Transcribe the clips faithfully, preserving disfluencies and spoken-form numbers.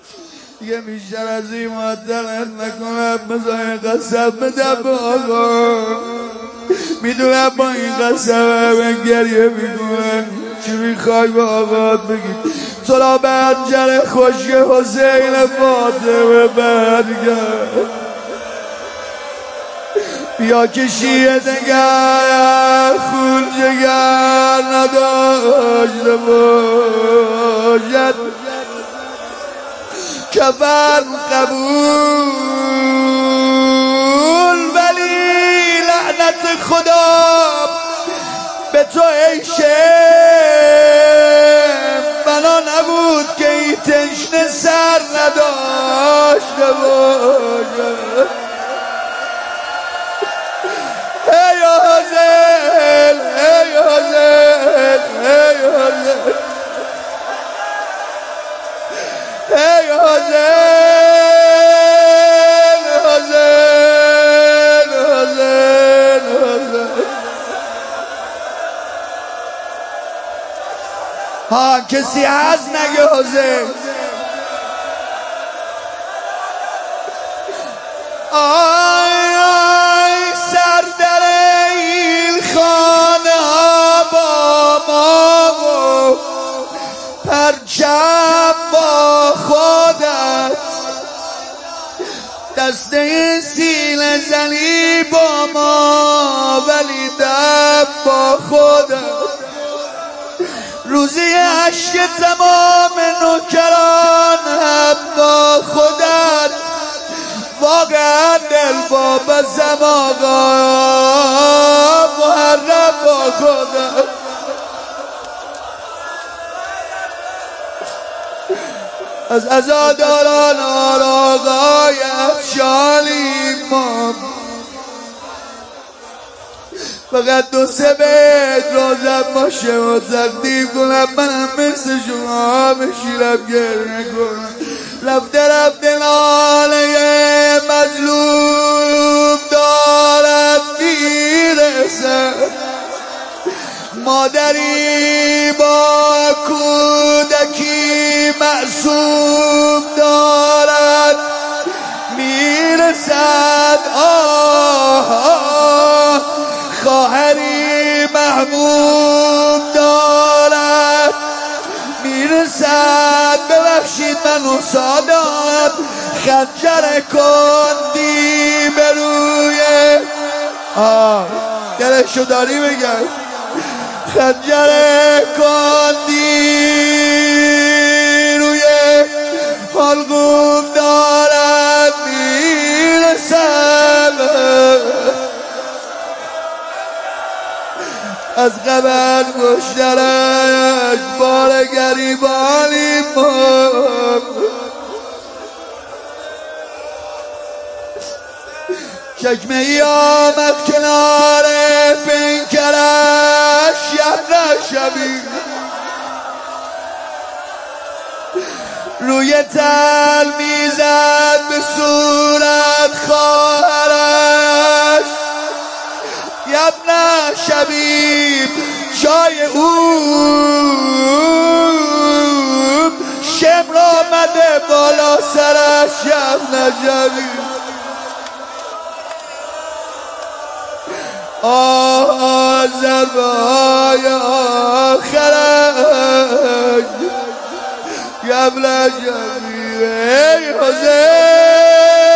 دیگه بیشتر از این معطلت نکنم. بذار قسم بدم به آقا، میدونم با این قسم من گریه میکنم. چی میخوای به آقا بگی؟ تو بنجر خوشی حسین فاطمه برگرد، بیا که شیعه دگر خون جگر نداشته باشد، کفن قبول ولی لعنت خدا به تو ای شم، بنا نبود که این تشنه سر نداشته باشد. ای حسین ای حسین ای حسین ای حسین حسین حسین حسین. ها کسی هست نگه حسین؟ آی آی سر در این خانه ها با ما و پرچم با خودت، دسته سینه زنی با ما ولی دم با خودت. روزی عشق تمام نوکران هم با خودت، واقعا دل با بزم آقا محرم با خودت. از عزاداران آقای افشالی ما فقط دو سه بیت روزم باشه و تقدیم کنم. منم مثل شما بشیرم گرنه کنم. رفته رفته ناله مظلوم دارد میرسه، مادری با کودکی معصوم دارد میرسد. آه آه خواهری محموم دارد میرسد. ببخشید من استادم خنجر کندی به روی آه دلشو داری بگم، خنجر کندی روی حلقوم دارد میرسد. از قبل مشترک بار گریبانی ما چکمه ای آمد کنار پینکرش یبنه شبی، روی تل میزد به صورت خواهرش یبنه شبیب. جای او شمر آمده بالا سرش یبنه شبیب. آه ضربه های آخرش یبنه شبیب. ای حسین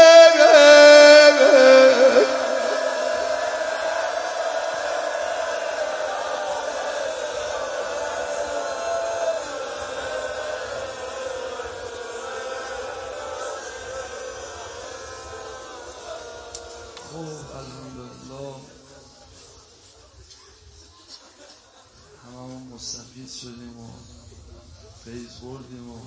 الحمدلله هممون مستفید شدیم و فیض بردیم و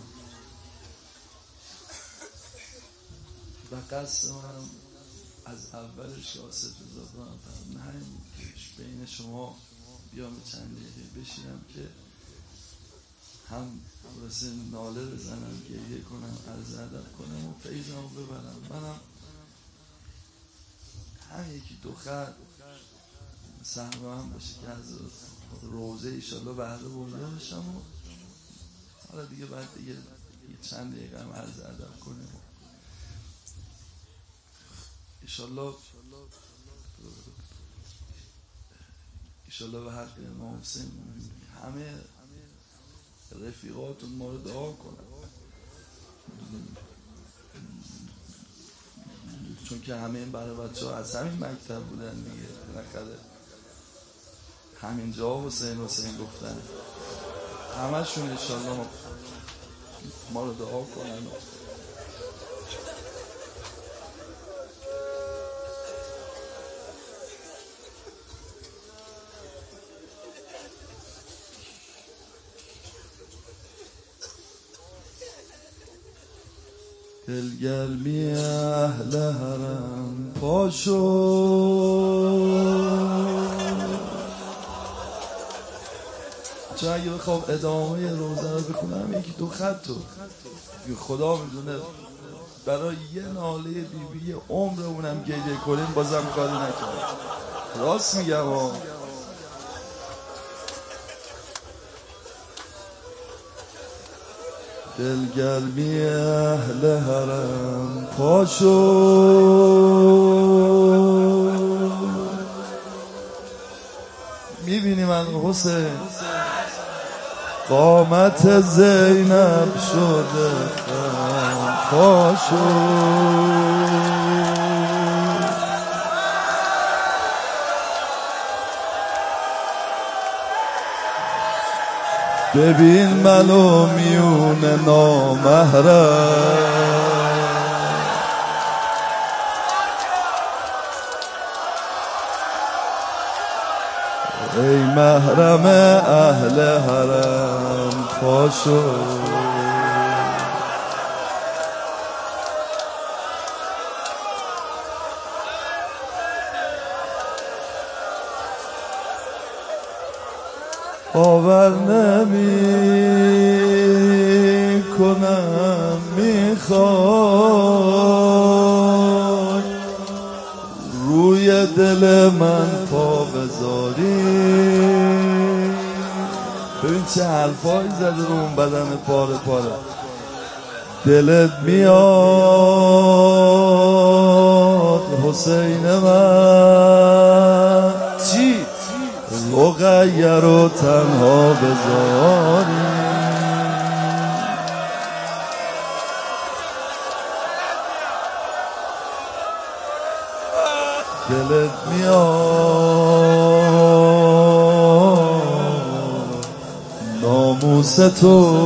و قصد منم از اولش شاسد بزادم نه بین شما بیام چند دقیقه بشینم که هم برسه ناله بزنم گریه کنم عرض ادب کنم و فیضم ببرم. منم هم یکی دو خط سهم هم باشه که از روزه ایشالله بهره برده باشم و حالا دیگه بعد دیگه یه چند دقیقه هم عرض ادب کنیم ایشالله ایشالله به حق امام حسین همه رفیقاتون ما رو دعا کنن، چون که همه این برای بچه ها از همین مکتب بودن دیگه، بالاخره همین جا حسین حسین گفتن، همشون انشالله ما, ما رو دعا کنن. دلگرمی اهل حرم پاشو چون اگه بخوام ادامه روزه رو بخونم یکی دو خط رو خدا میدونه برای یه ناله بیبی یه عمرمونم گریه کنیم بازم کاری نکنم. راست میگم ها. دلگرمی اهل حرم پاشو میبینی من حسین قامت زینب شده پاشو ببین منو میون نامحرم ای محرم اهل حرم پاشو باور نمی کنم میخوای روی دل من پا بذاری. ببین چه حرفایی زده رو اون بدن پاره پاره. دلت میاد حسین من چی؟ رقیه رو تنها بذاری. دلت میاد ناموس تو.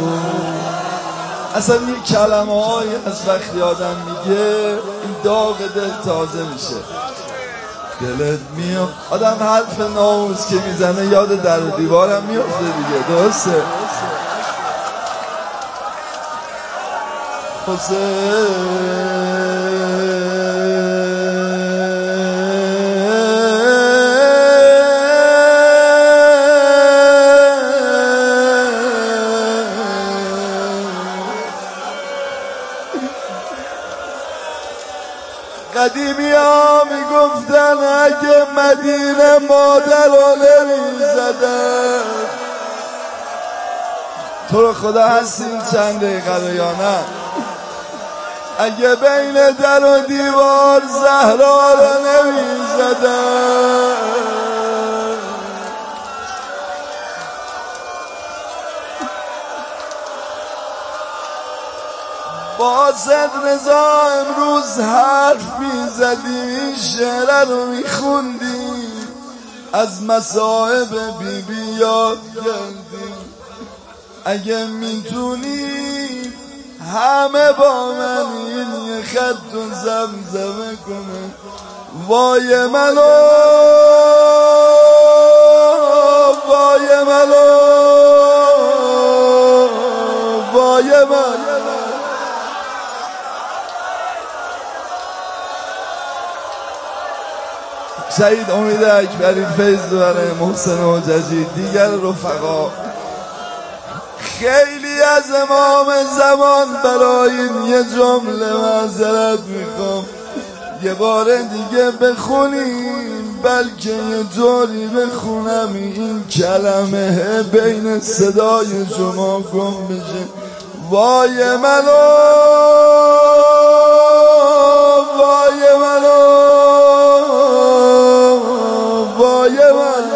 اصلا یه کلمه هایی از وقتی آدم میگه این داغ دل تازه میشه. دلت میاد آدم حرف ناموس که میزنه یاد در و دیوارم میافته دیگه. درسته حسین قدیمی ها میگفتن اگه مدینه مادر رو نمیزدن. تو رو خدا هستین چند دقیقه رو یا نه؟ اگه بین در و دیوار زهرا رو نمیزدن. با صد رضا امروز حرف میزدی این شعر رو میخوندی از مصائب بی بی یاد کردی. اگه میتونی همه با من این یه خط و زمزمه کنه. وای منو وای منو وای من. شهید امید اکبری فیض دوره محسن حججی دیگر رفقا. خیلی از امام زمان برای این یه جمله معذرت میخوام. یه بار دیگه بخونیم بلکه یه جوری بخونم این کلمه بین صدای شما گم بشه. وای منو وای منو وای من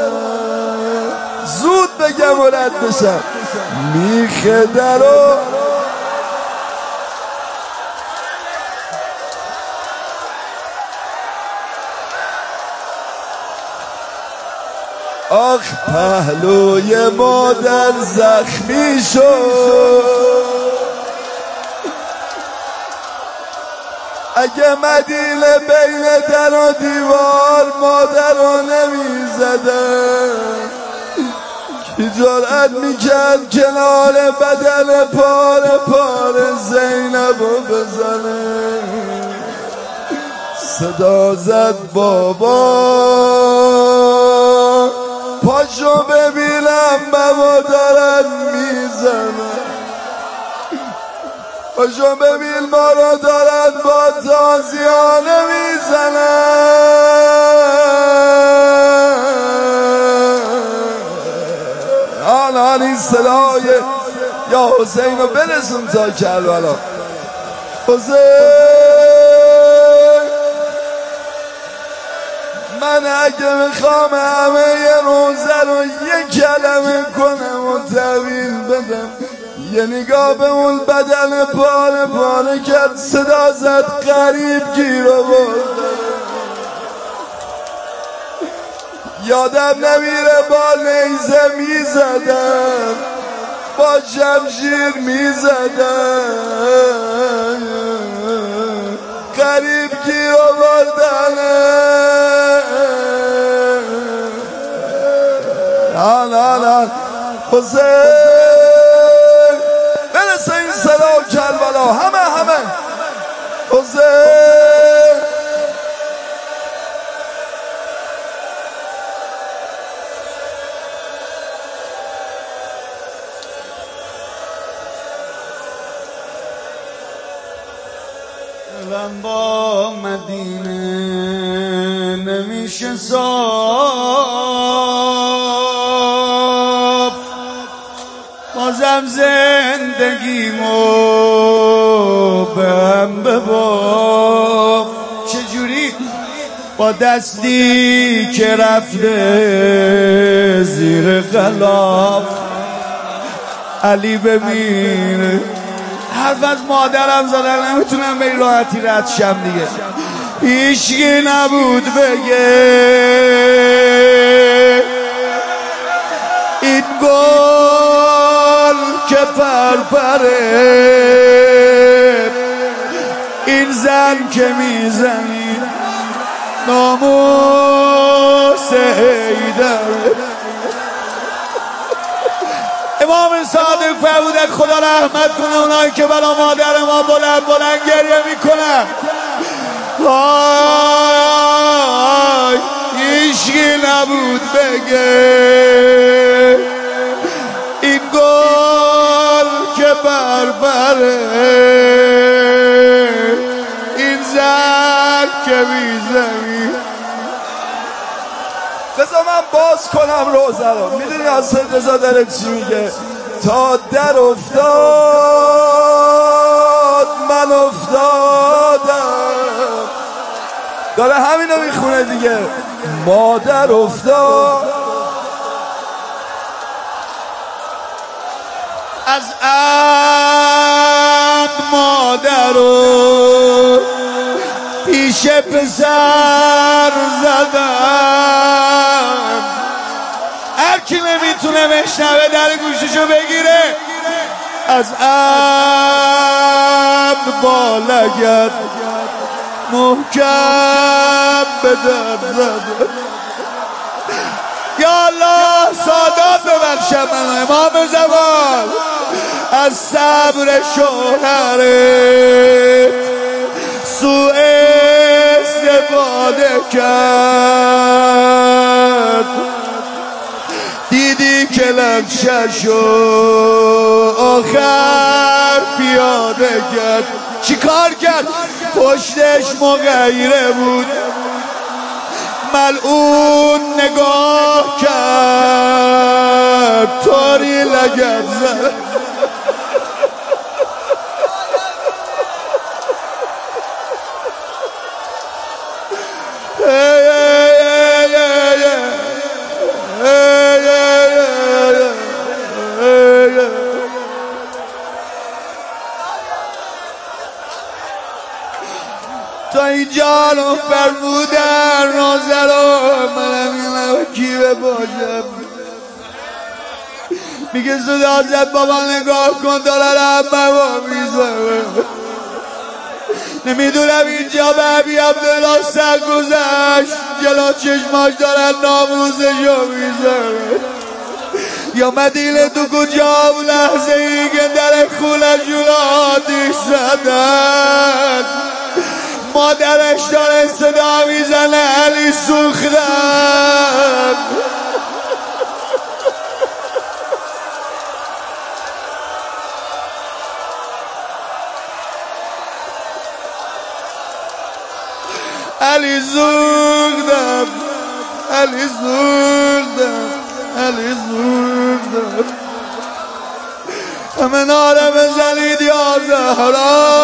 زود بگم و رد بشم میخه درو آخ پهلوی مادر زخمی شد اگه مدینه بین در و دیوار مادر رو نمی زدن کی جرأت میکرد کنار بدن پاره پاره زینب رو بزنه صدا زد بابا پاشو ببینم بابا دارن میزنن پاشو ببین ما رو دارن با تازیانه میزنن آن آن این صدای یا حسین رو برسون تا کربلا حسین من اگه میخوام همه یه روزه رو یه کلمه کنم و طویل بدم یه نگاه به اون بدن پاره پاره کرد صدا زد غریب گیر آورد یادم نمیره با نیزه میزدم با شمشیر میزدم غریب گیر آوردن آن آن آن حسین برسه این صدا و کربلا همه همه حسین دلم با مدینه نمیشه صاف بازم زندگیمو به هم بباف چجوری با دستی که رفته زیر غلاف علی ببینه حرف از مادرم زدن نمیتونم به این راحتی رد شم دیگه هیچکی نبود بگه این گل که پرپره این زن که میزنی ناموس حیدر امام صادق فرمودن خدا رحمت کنه اونایی که برا مادر ما بلند بلند گریه میکنن آی هیچکی نبود بگه این گل که بربره این زن که میزنی بذار من باز کنم روزه رو میدونی حسین رضا داره چی میگه تا در افتاد من افتادم داره همینو میخونه دیگه مادر افتاد از عمد مادر رو پیش پسر زدم هر کی نمیتونه بشنوه در گوششو بگیره از عمد با لگد محکم به در زدم یا الله سادات ببخشم من امام زمان از صبر شوهرت سوء استفاده کرد دیدی که لنگششو آخر پیاده کرد چی کار کرد؟ پشتش مغیره بود ملعون نگاه کرد طوری لگد زد سایی جانو فرمودن نازرو منم این کی باشم میگه صدا زد بابا نگاه کن داره همه با میزه نمیدونم اینجا به عبی عبدالله سر گذشت جلا چشماش دارن ناموزشو میزه یا مدینه تو کجا و لحظه ای که در خونشون آتیش زدن مادرش داره صدا میزنه علی سوختن علی سوختم علی سوختم علی سوختم همه ناره بزنید یا زهرا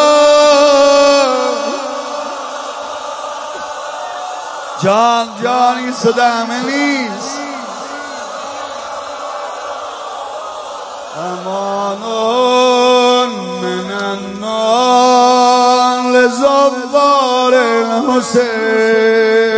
جان جان این صدا همه نیست امانون من النار لزوار الحسین